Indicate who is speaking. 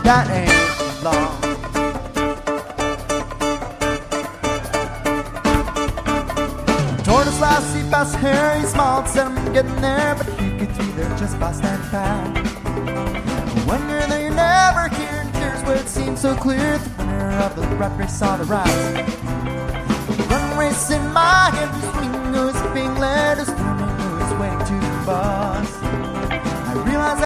Speaker 1: that ain't long. Tortoise Lassie past Harry Small said I'm getting there, but he gets me there just by standing back. When you're there, you never hear, and here's where it seems so clear. The winner of the rat race on the rise. Run race in my head.